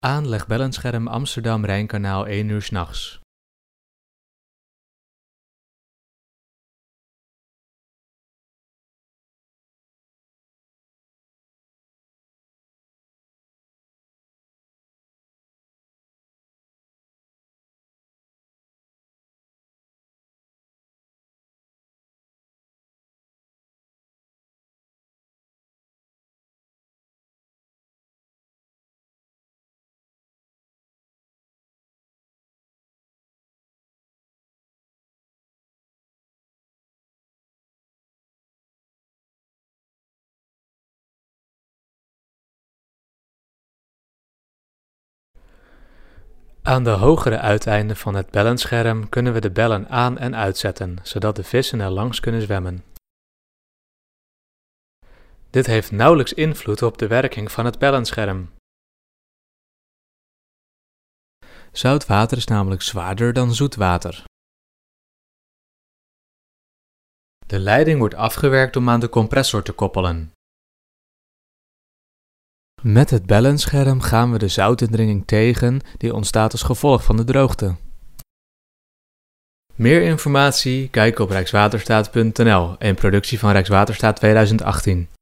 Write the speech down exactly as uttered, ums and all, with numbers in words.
Aanleg bellenscherm Amsterdam-Rijnkanaal één uur 's nachts. Aan de hogere uiteinden van het bellenscherm kunnen we de bellen aan- en uitzetten, zodat de vissen er langs kunnen zwemmen. Dit heeft nauwelijks invloed op de werking van het bellenscherm. Zout water is namelijk zwaarder dan zoet water. De leiding wordt afgewerkt om aan de compressor te koppelen. Met het bellenscherm gaan we de zoutindringing tegen die ontstaat als gevolg van de droogte. Meer informatie? Kijk op rijkswaterstaat punt n l, een productie van Rijkswaterstaat tweeduizend achttien.